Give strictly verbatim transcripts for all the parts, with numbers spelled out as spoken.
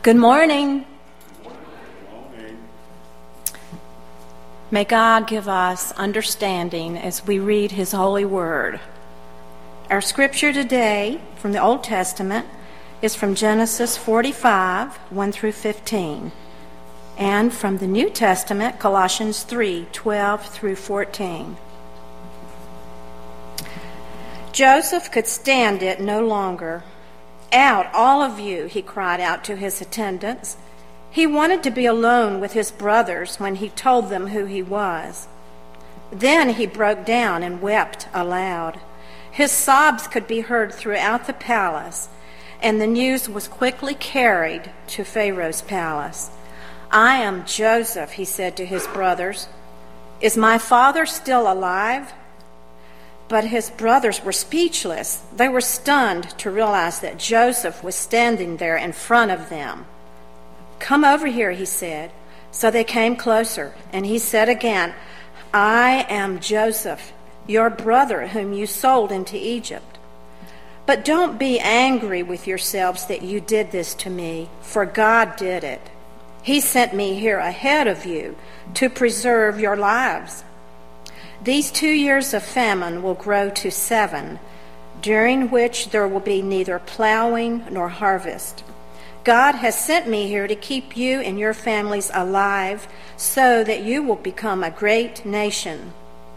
Good morning. May God give us understanding as we read His holy word. Our scripture today from the Old Testament is from Genesis forty-five, one through fifteen, and from the New Testament, Colossians three, twelve through fourteen. Joseph could stand it no longer. "Out, all of you," he cried out to his attendants. He wanted to be alone with his brothers when he told them who he was. Then he broke down and wept aloud. His sobs could be heard throughout the palace, and the news was quickly carried to Pharaoh's palace. "I am Joseph," he said to his brothers. "Is my father still alive?" But his brothers were speechless. They were stunned to realize that Joseph was standing there in front of them. "Come over here," he said. So they came closer, and he said again, "I am Joseph, your brother whom you sold into Egypt. But don't be angry with yourselves that you did this to me, for God did it. He sent me here ahead of you to preserve your lives. These two years of famine will grow to seven, during which there will be neither plowing nor harvest. God has sent me here to keep you and your families alive so that you will become a great nation."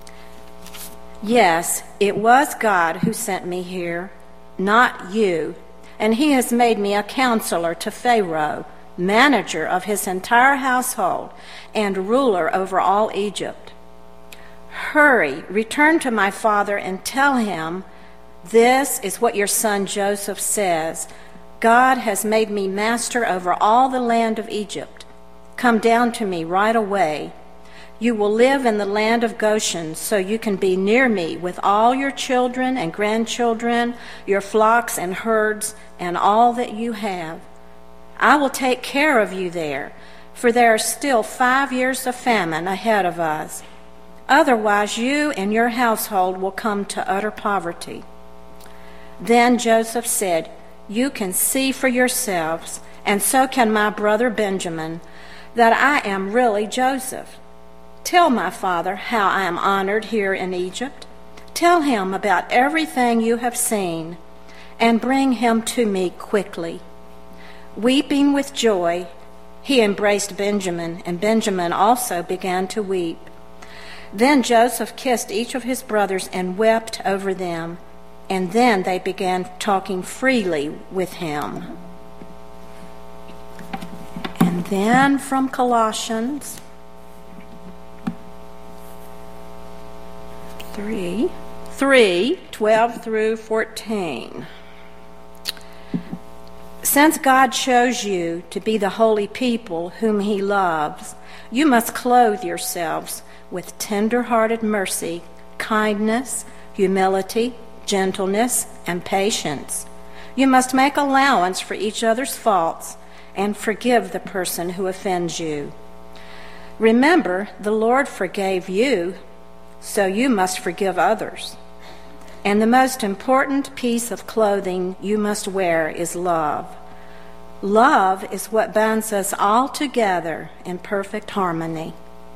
Yes, it was God who sent me here, not you, and He has made me a counselor to Pharaoh, manager of his entire household, and ruler over all Egypt. Hurry, return to my father and tell him, this is what your son Joseph says. God has made me master over all the land of Egypt. Come down to me right away. You will live in the land of Goshen, so you can be near me with all your children and grandchildren, your flocks and herds, and all that you have. I will take care of you there, for there are still five years of famine ahead of us. Otherwise, you and your household will come to utter poverty." Then Joseph said, "You can see for yourselves, and so can my brother Benjamin, that I am really Joseph. Tell my father how I am honored here in Egypt. Tell him about everything you have seen, and bring him to me quickly." Weeping with joy, he embraced Benjamin, and Benjamin also began to weep. Then Joseph kissed each of his brothers and wept over them, and then they began talking freely with him. And then from Colossians three, three, twelve through fourteen. "Since God chose you to be the holy people whom He loves, you must clothe yourselves with tender-hearted mercy, kindness, humility, gentleness, and patience. You must make allowance for each other's faults and forgive the person who offends you. Remember, the Lord forgave you, so you must forgive others. And the most important piece of clothing you must wear is love. Love is what binds us all together in perfect harmony."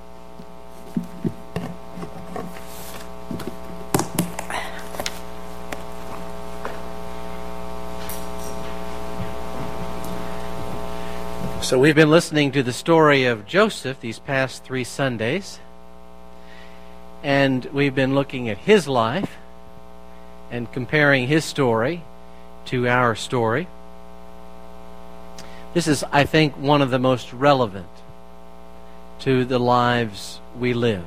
So we've been listening to the story of Joseph these past three Sundays, and we've been looking at his life and comparing his story to our story. This is, I think, one of the most relevant to the lives we live.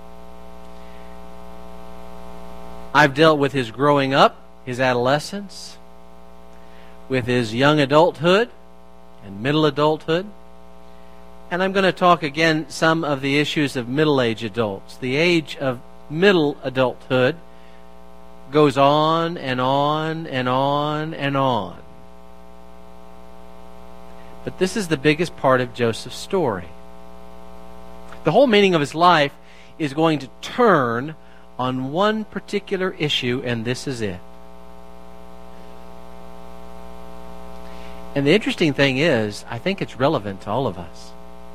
I've dealt with his growing up, his adolescence, with his young adulthood and middle adulthood, and I'm going to talk again some of the issues of middle-aged adults. The age of middle adulthood goes on and on and on and on. But this is the biggest part of Joseph's story. The whole meaning of his life is going to turn on one particular issue, and this is it. And the interesting thing is, I think it's relevant to all of us.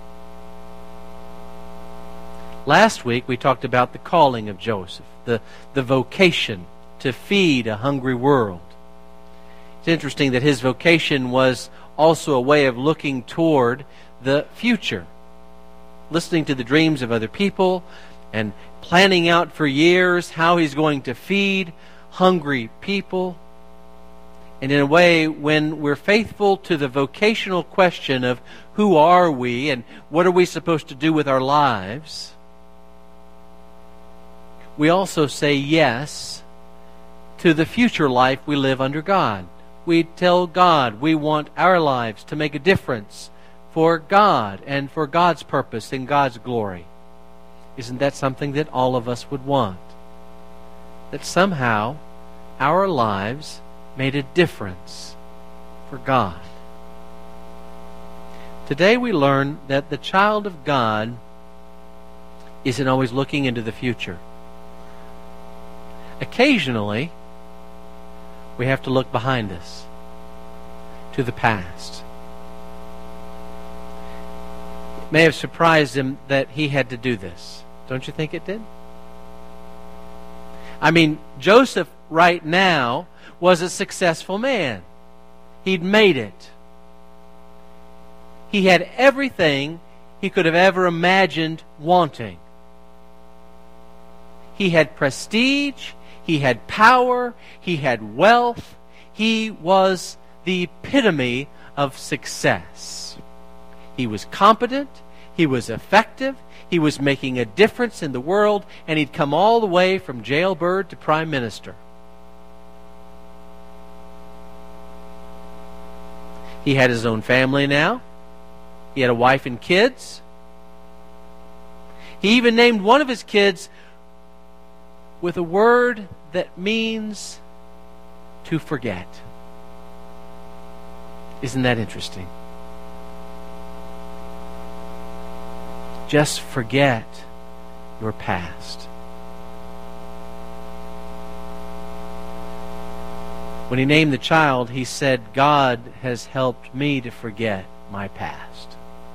Last week we talked about the calling of Joseph, the, the vocation to feed a hungry world. It's interesting that his vocation was also a way of looking toward the future, listening to the dreams of other people and planning out for years how he's going to feed hungry people. And in a way, when we're faithful to the vocational question of who are we and what are we supposed to do with our lives, we also say yes to the future life we live under God. We tell God we want our lives to make a difference for God and for God's purpose and God's glory. Isn't that something that all of us would want? That somehow our lives made a difference for God. Today we learn that the child of God isn't always looking into the future. Occasionally, we have to look behind us to the past. It may have surprised him that he had to do this. Don't you think it did? I mean, Joseph right now was a successful man. He'd made it. He had everything he could have ever imagined wanting. He had prestige. He had power. He had wealth. He was the epitome of success. He was competent. He was effective. He was making a difference in the world, and he'd come all the way from jailbird to prime minister. He had his own family now. He had a wife and kids. He even named one of his kids with a word that means to forget. Isn't that interesting? Just forget your past. When he named the child, he said, God has helped me to forget my past.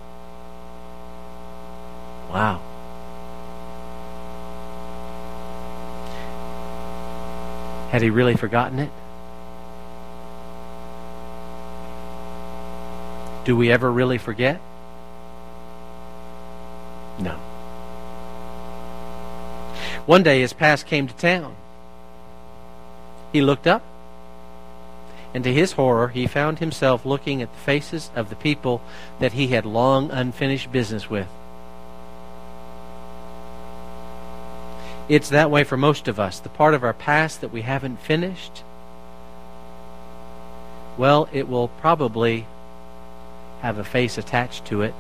Wow. Had he really forgotten it? Do we ever really forget? No. One day his past came to town. He looked up, and to his horror, he found himself looking at the faces of the people that he had long unfinished business with. It's that way for most of us. The part of our past that we haven't finished, well, it will probably have a face attached to it.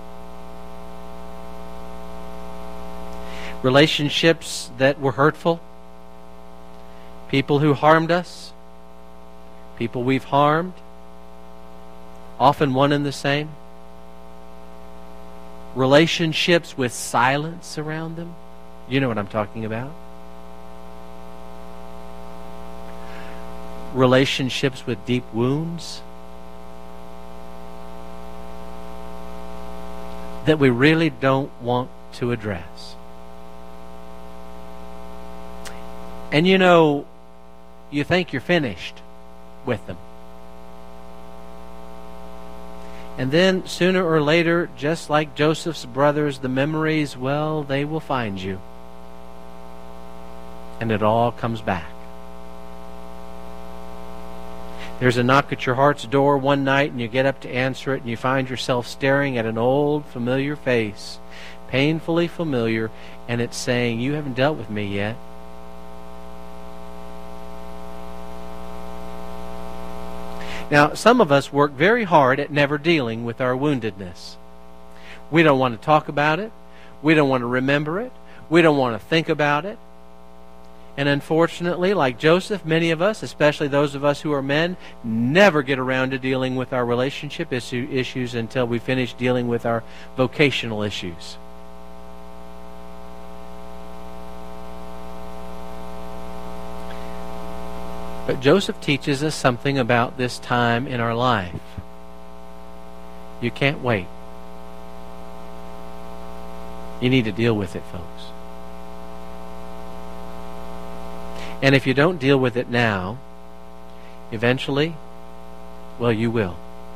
Relationships that were hurtful, people who harmed us, people we've harmed, often one and the same. Relationships with silence around them. You know what I'm talking about. Relationships with deep wounds that we really don't want to address. And you know, you think you're finished with them. And then sooner or later, just like Joseph's brothers, the memories, well, they will find you. And it all comes back. There's a knock at your heart's door one night, and you get up to answer it, and you find yourself staring at an old, familiar face, painfully familiar, and it's saying, you haven't dealt with me yet. Now, some of us work very hard at never dealing with our woundedness. We don't want to talk about it. We don't want to remember it. We don't want to think about it. And unfortunately, like Joseph, many of us, especially those of us who are men, never get around to dealing with our relationship issue, issues until we finish dealing with our vocational issues. But Joseph teaches us something about this time in our life. You can't wait. You need to deal with it, folks. And if you don't deal with it now, eventually, well, you will.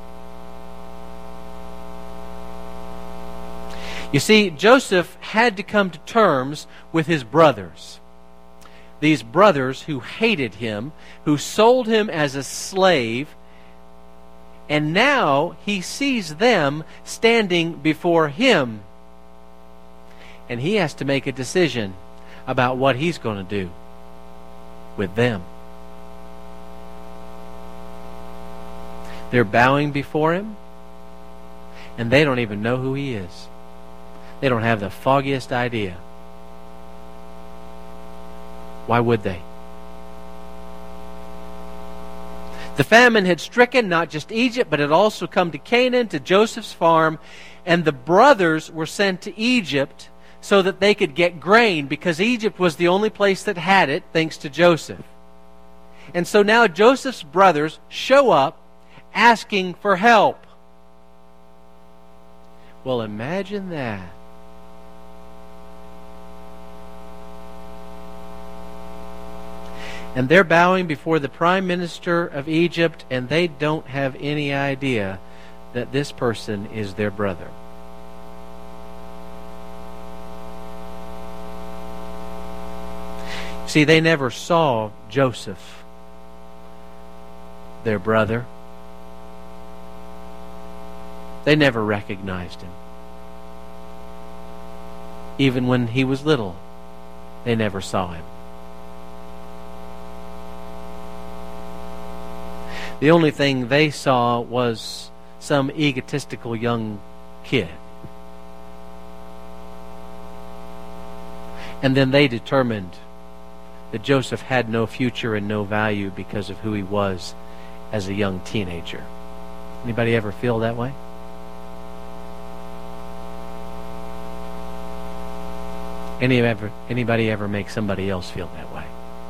You see, Joseph had to come to terms with his brothers. These brothers who hated him, who sold him as a slave, and now he sees them standing before him. And he has to make a decision about what he's going to do with them. They're bowing before him, and they don't even know who he is. They don't have the foggiest idea. Why would they? The famine had stricken not just Egypt, but it also come to Canaan, to Joseph's farm, and the brothers were sent to Egypt so that they could get grain, because Egypt was the only place that had it, thanks to Joseph. And so now Joseph's brothers show up asking for help. Well, imagine that. And they're bowing before the prime minister of Egypt, and they don't have any idea that this person is their brother. See, they never saw Joseph, their brother. They never recognized him. Even when he was little, they never saw him. The only thing they saw was some egotistical young kid. And then they determined that Joseph had no future and no value because of who he was as a young teenager. Anybody ever feel that way? Any ever, anybody ever make somebody else feel that way?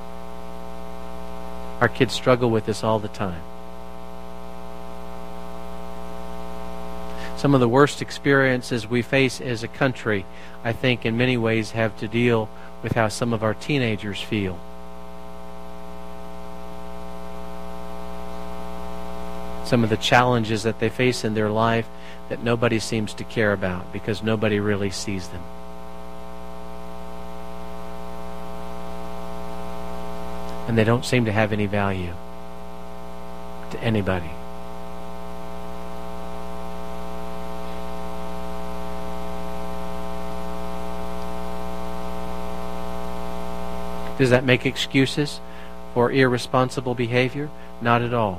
Our kids struggle with this all the time. Some of the worst experiences we face as a country, I think, in many ways have to deal with how some of our teenagers feel. Some of the challenges that they face in their life that nobody seems to care about because nobody really sees them. And they don't seem to have any value to anybody. Does that make excuses for irresponsible behavior? Not at all.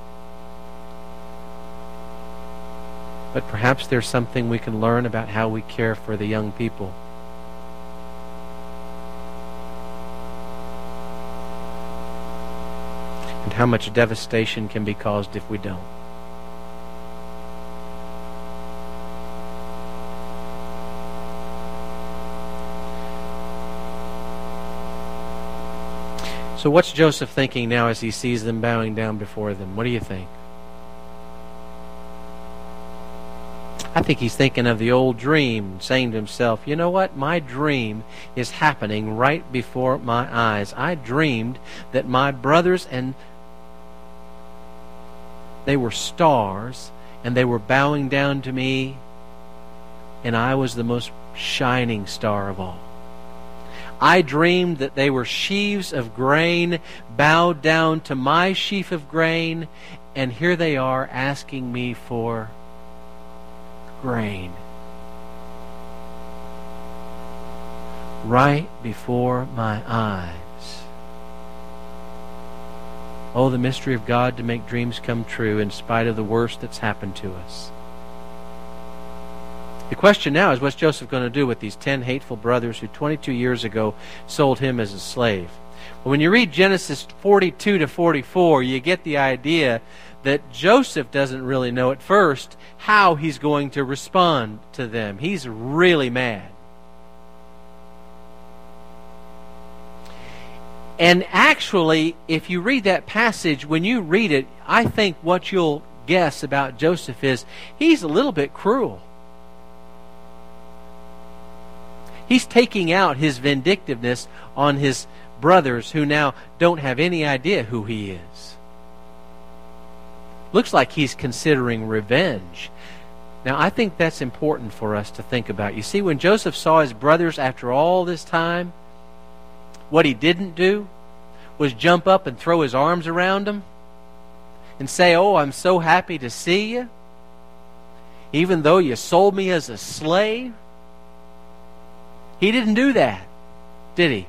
But perhaps there's something we can learn about how we care for the young people. And how much devastation can be caused if we don't. So what's Joseph thinking now as he sees them bowing down before them? What do you think? I think he's thinking of the old dream, saying to himself, you know what? My dream is happening right before my eyes. I dreamed that my brothers, and they were stars, and they were bowing down to me, and I was the most shining star of all. I dreamed that they were sheaves of grain, bowed down to my sheaf of grain, and here they are asking me for grain. Right before my eyes. Oh, the mystery of God to make dreams come true in spite of the worst that's happened to us. The question now is, what's Joseph going to do with these ten hateful brothers who twenty-two years ago sold him as a slave? Well, when you read Genesis forty-two to forty-four, you get the idea that Joseph doesn't really know at first how he's going to respond to them. He's really mad. And actually, if you read that passage, when you read it, I think what you'll guess about Joseph is he's a little bit cruel. He's taking out his vindictiveness on his brothers who now don't have any idea who he is. Looks like he's considering revenge. Now, I think that's important for us to think about. You see, when Joseph saw his brothers after all this time, what he didn't do was jump up and throw his arms around them and say, "Oh, I'm so happy to see you, even though you sold me as a slave." He didn't do that, did he?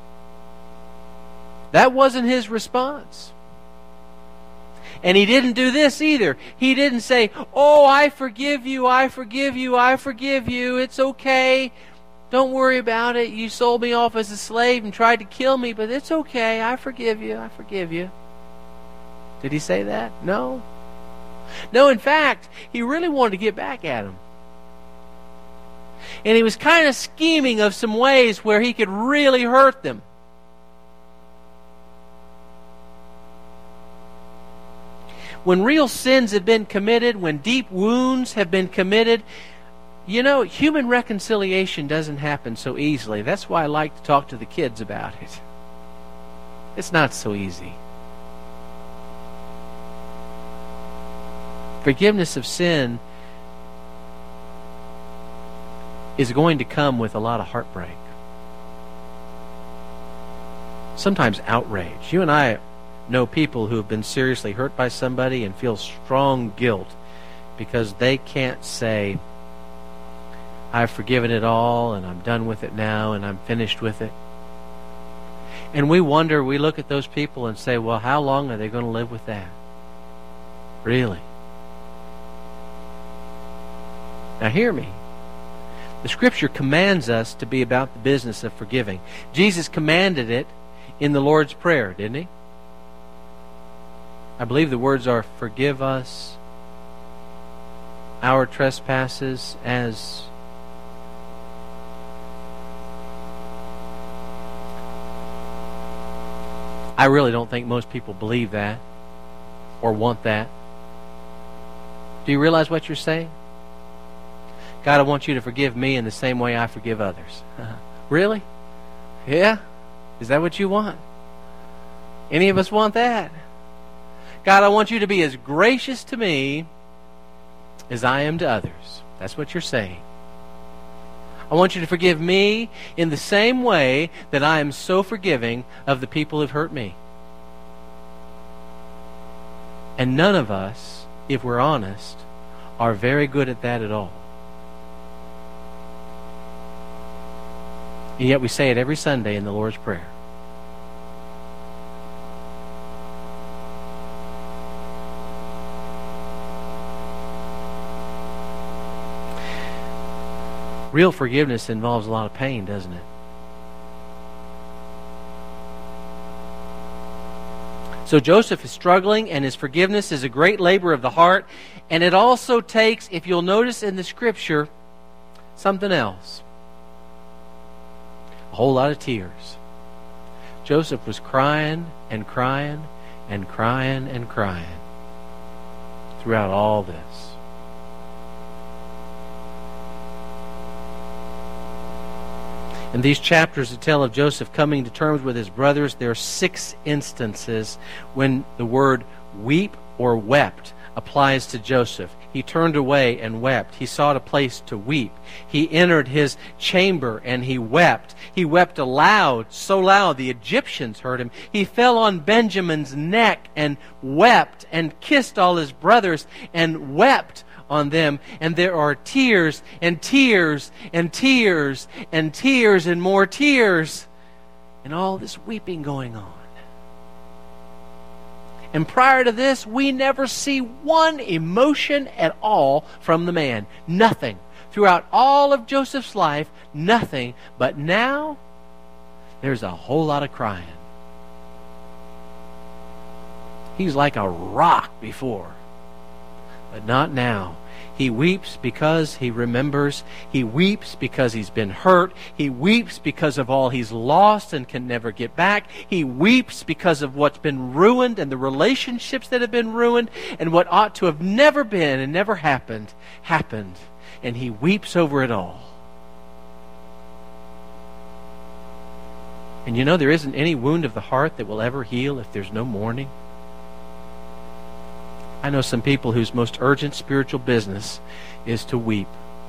That wasn't his response. And he didn't do this either. He didn't say, "Oh, I forgive you, I forgive you, I forgive you. It's okay. Don't worry about it. You sold me off as a slave and tried to kill me, but it's okay. I forgive you, I forgive you." Did he say that? No. No, in fact, he really wanted to get back at him. And he was kind of scheming of some ways where he could really hurt them. When real sins have been committed, when deep wounds have been committed, you know, human reconciliation doesn't happen so easily. That's why I like to talk to the kids about it. It's not so easy. Forgiveness of sin is going to come with a lot of heartbreak. Sometimes outrage. You and I know people who have been seriously hurt by somebody and feel strong guilt because they can't say, "I've forgiven it all and I'm done with it now and I'm finished with it." And we wonder, we look at those people and say, well, how long are they going to live with that? Really? Now hear me. The Scripture commands us to be about the business of forgiving. Jesus commanded it in the Lord's Prayer, didn't he? I believe the words are, "Forgive us our trespasses as..." I really don't think most people believe that or want that. Do you realize what you're saying? God, I want you to forgive me in the same way I forgive others. Really? Yeah? Is that what you want? Any of us want that? God, I want you to be as gracious to me as I am to others. That's what you're saying. I want you to forgive me in the same way that I am so forgiving of the people who've hurt me. And none of us, if we're honest, are very good at that at all. And yet we say it every Sunday in the Lord's Prayer. Real forgiveness involves a lot of pain, doesn't it? So Joseph is struggling, and his forgiveness is a great labor of the heart. And it also takes, if you'll notice in the Scripture, something else. A whole lot of tears. Joseph was crying and crying and crying and crying throughout all this. In these chapters that tell of Joseph coming to terms with his brothers, there are six instances when the word weep or wept applies to Joseph. He turned away and wept. He sought a place to weep. He entered his chamber and he wept. He wept aloud, so loud the Egyptians heard him. He fell on Benjamin's neck and wept and kissed all his brothers and wept on them. And there are tears and tears and tears and tears and more tears and all this weeping going on. And prior to this, we never see one emotion at all from the man. Nothing. Throughout all of Joseph's life, nothing. But now, there's a whole lot of crying. He's like a rock before, but not now. He weeps because he remembers. He weeps because he's been hurt. He weeps because of all he's lost and can never get back. He weeps because of what's been ruined and the relationships that have been ruined and what ought to have never been and never happened, happened. And he weeps over it all. And you know, there isn't any wound of the heart that will ever heal if there's no mourning. I know some people whose most urgent spiritual business is to weep.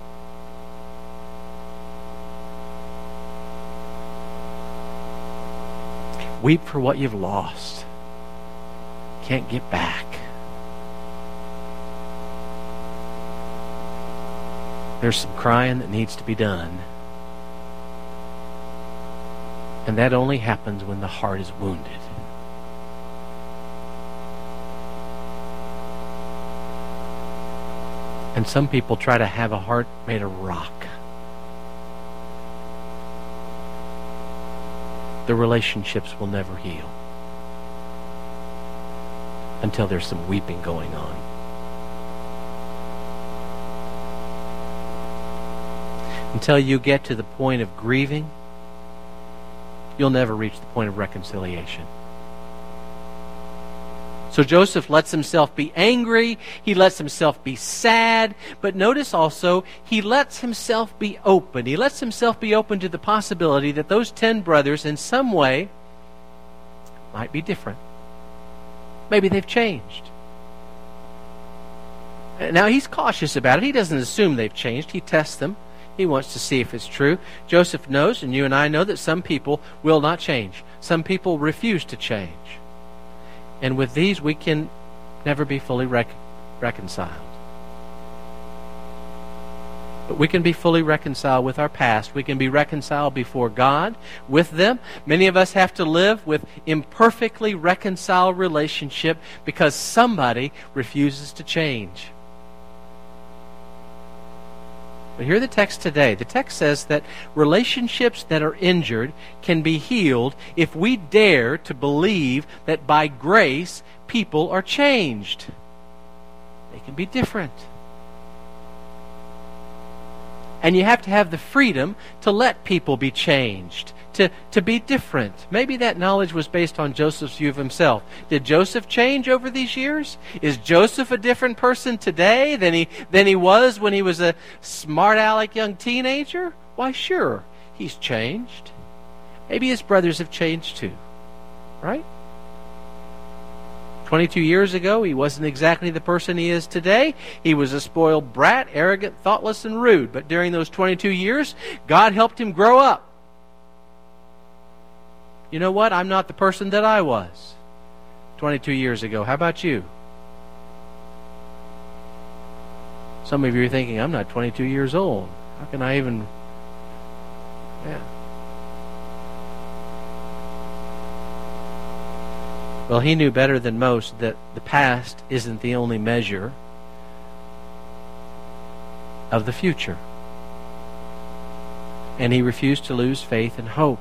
Weep for what you've lost. Can't get back. There's some crying that needs to be done. And that only happens when the heart is wounded. And some people try to have a heart made of rock. The relationships will never heal until there's some weeping going on. Until you get to the point of grieving, you'll never reach the point of reconciliation. So Joseph lets himself be angry, he lets himself be sad, but notice also, he lets himself be open. He lets himself be open to the possibility that those ten brothers in some way might be different. Maybe they've changed. Now he's cautious about it. He doesn't assume they've changed. He tests them. He wants to see if it's true. Joseph knows, and you and I know, that some people will not change. Some people refuse to change. And with these, we can never be fully rec- reconciled. But we can be fully reconciled with our past. We can be reconciled before God with them. Many of us have to live with imperfectly reconciled relationship because somebody refuses to change. But hear the text today. The text says that relationships that are injured can be healed if we dare to believe that by grace people are changed. They can be different. And you have to have the freedom to let people be changed, to, to be different. Maybe that knowledge was based on Joseph's view of himself. Did Joseph change over these years? Is Joseph a different person today than he, than he was when he was a smart-aleck young teenager? Why, sure, he's changed. Maybe his brothers have changed too, right? twenty-two years ago, he wasn't exactly the person he is today. He was a spoiled brat, arrogant, thoughtless, and rude. But during those twenty-two years, God helped him grow up. You know what? I'm not the person that I was twenty-two years ago. How about you? Some of you are thinking, I'm not twenty-two years old. How can I even... Yeah. Well, he knew better than most that the past isn't the only measure of the future. And he refused to lose faith and hope.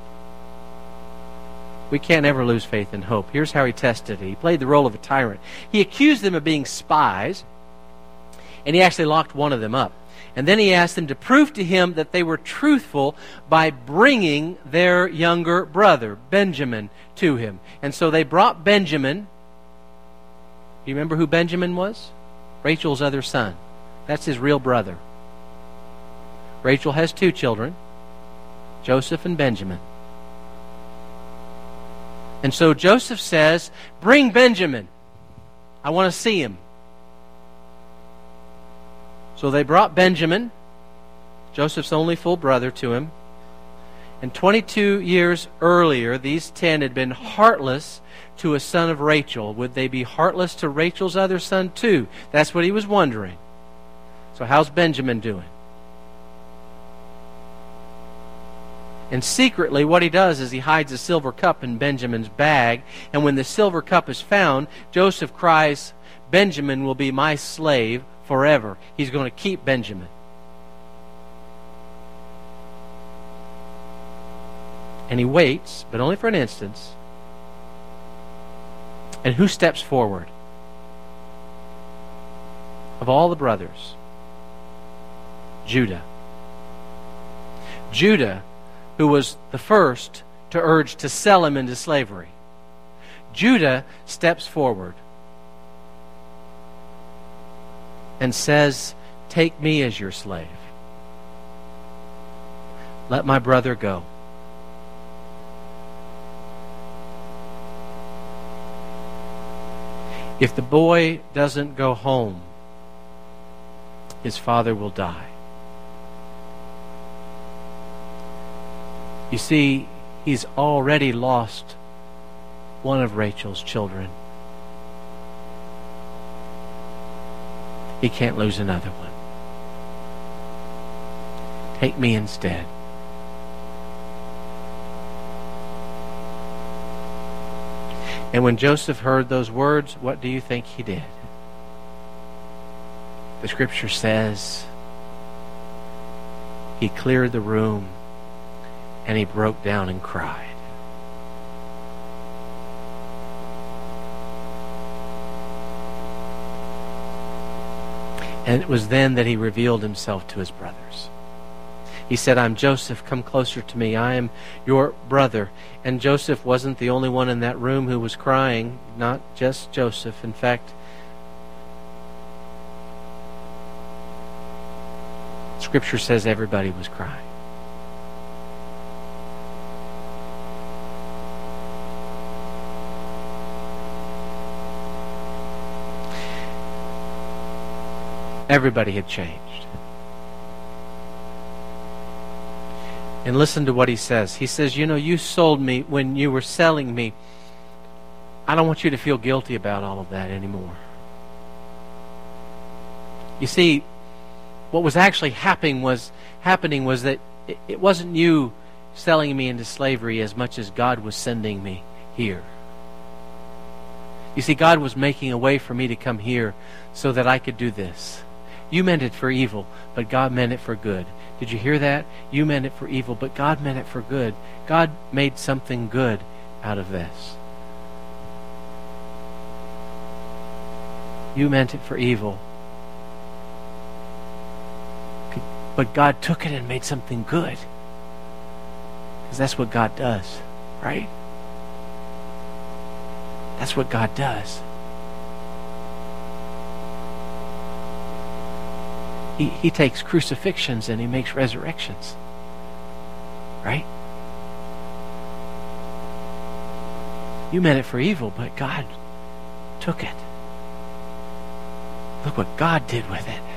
We can't ever lose faith and hope. Here's how he tested it. He played the role of a tyrant. He accused them of being spies, and he actually locked one of them up. And then he asked them to prove to him that they were truthful by bringing their younger brother, Benjamin, to him. And so they brought Benjamin. You remember who Benjamin was? Rachel's other son. That's his real brother. Rachel has two children, Joseph and Benjamin. And so Joseph says, bring Benjamin. I want to see him. So they brought Benjamin, Joseph's only full brother, to him. And twenty-two years earlier, these ten had been heartless to a son of Rachel. Would they be heartless to Rachel's other son too? That's what he was wondering. So how's Benjamin doing? And secretly, what he does is he hides a silver cup in Benjamin's bag. And when the silver cup is found, Joseph cries, Benjamin will be my slave forever. He's going to keep Benjamin. And he waits, but only for an instant. And who steps forward? Of all the brothers, Judah. Judah, who was the first to urge to sell him into slavery. Judah steps forward and says, "Take me as your slave. Let my brother go." If the boy doesn't go home, his father will die. You see, he's already lost one of Rachel's children. He can't lose another one. Take me instead. And when Joseph heard those words, what do you think he did? The scripture says he cleared the room and he broke down and cried. And it was then that he revealed himself to his brothers. He said, "I'm Joseph, come closer to me. I am your brother." And Joseph wasn't the only one in that room who was crying. Not just Joseph. In fact, Scripture says everybody was crying. Everybody had changed. And listen to what he says. He says, "You know, you sold me when you were selling me. I don't want you to feel guilty about all of that anymore." You see, what was actually happening was happening was that it, it wasn't you selling me into slavery as much as God was sending me here. You see, God was making a way for me to come here so that I could do this. You meant it for evil, but God meant it for good. Did you hear that? You meant it for evil, but God meant it for good. God made something good out of this. You meant it for evil, but God took it and made something good. Because that's what God does, right? That's what God does. He, he takes crucifixions and he makes resurrections. Right? You meant it for evil, but God took it. Look what God did with it.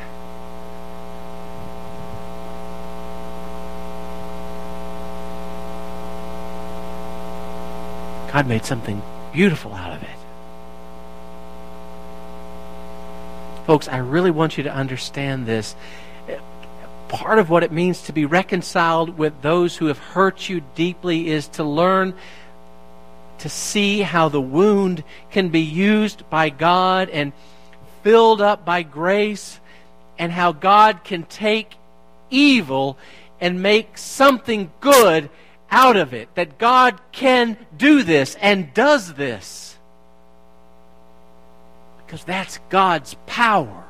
God made something beautiful out of it. Folks, I really want you to understand this. Part of what it means to be reconciled with those who have hurt you deeply is to learn to see how the wound can be used by God and filled up by grace, and how God can take evil and make something good out of it. That God can do this and does this. Because that's God's power.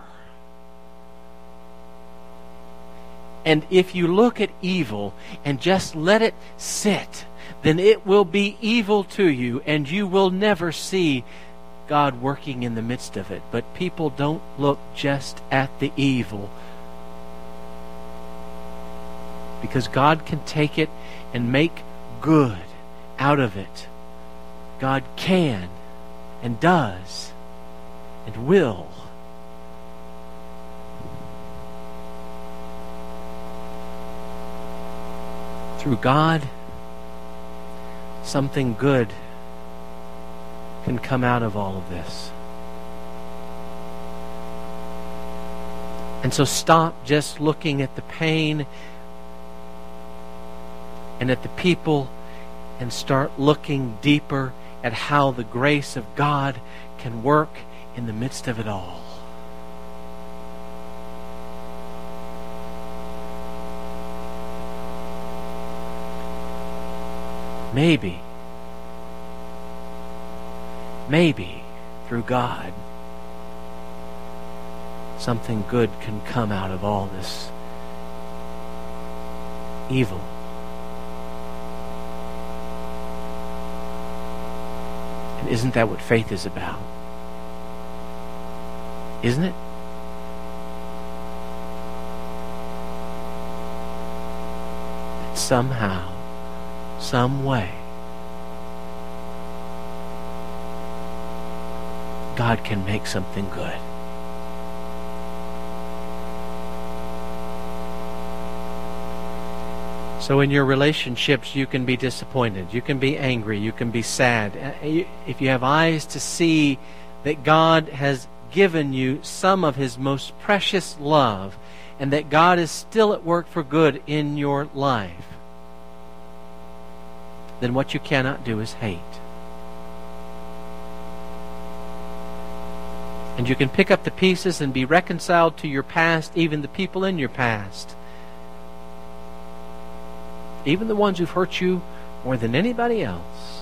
And if you look at evil and just let it sit, then it will be evil to you and you will never see God working in the midst of it. But people don't look just at the evil, because God can take it and make good out of it. God can and does and will. Through God, something good can come out of all of this. And so stop just looking at the pain and at the people, and start looking deeper at how the grace of God can work in the midst of it all. Maybe, maybe through God, something good can come out of all this evil. And isn't that what faith is about? Isn't it? That somehow, some way, God can make something good. So in your relationships, you can be disappointed. You can be angry. You can be sad. If you have eyes to see that God has given you some of His most precious love, and that God is still at work for good in your life, then what you cannot do is hate. And you can pick up the pieces and be reconciled to your past, even the people in your past. Even the ones who've hurt you more than anybody else.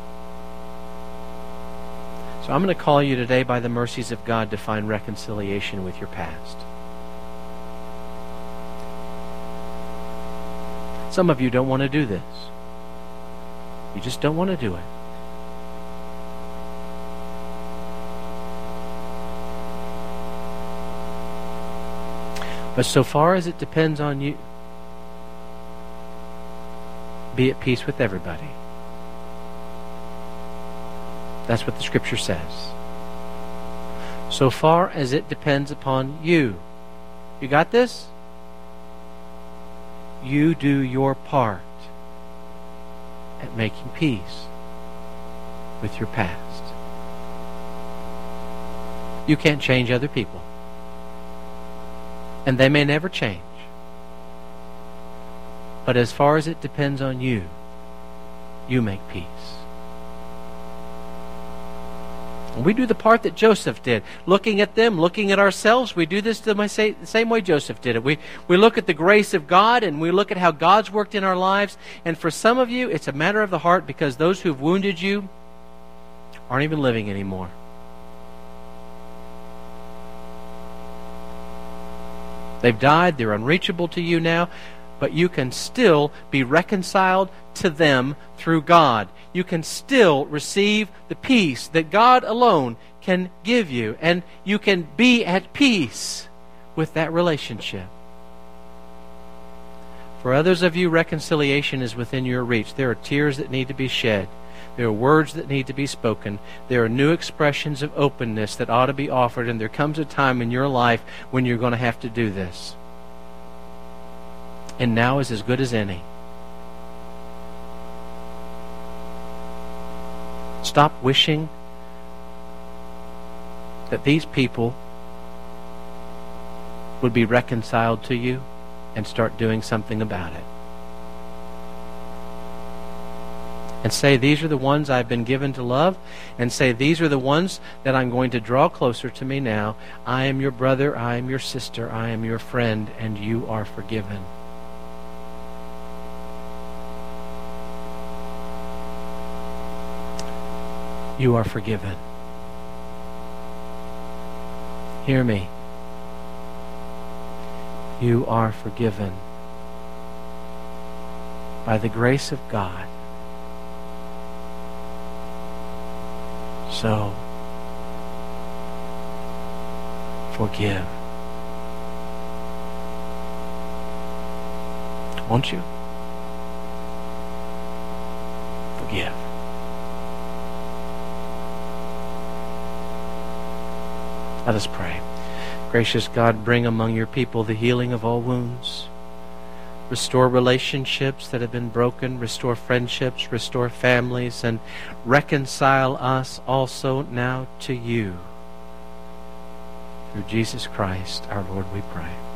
So I'm going to call you today by the mercies of God to find reconciliation with your past. Some of you don't want to do this. You just don't want to do it. But so far as it depends on you, be at peace with everybody. That's what the Scripture says. So far as it depends upon you. You got this? You do your part at making peace with your past. You can't change other people. And they may never change. But as far as it depends on you, you make peace. And we do the part that Joseph did. Looking at them, looking at ourselves, we do this the same way Joseph did it. We, we look at the grace of God, and we look at how God's worked in our lives. And for some of you, it's a matter of the heart, because those who've wounded you aren't even living anymore. They've died. They're unreachable to you now. But you can still be reconciled to them through God. You can still receive the peace that God alone can give you. And you can be at peace with that relationship. For others of you, reconciliation is within your reach. There are tears that need to be shed. There are words that need to be spoken. There are new expressions of openness that ought to be offered. And there comes a time in your life when you're going to have to do this. And now is as good as any. Stop wishing that these people would be reconciled to you and start doing something about it. And say, these are the ones I've been given to love. And say, these are the ones that I'm going to draw closer to me now. I am your brother, I am your sister, I am your friend, and you are forgiven. You are forgiven. Hear me. You are forgiven by the grace of God. So, forgive. Won't you? Forgive. Let us pray. Gracious God, bring among your people the healing of all wounds. Restore relationships that have been broken. Restore friendships. Restore families. And reconcile us also now to you. Through Jesus Christ, our Lord, we pray.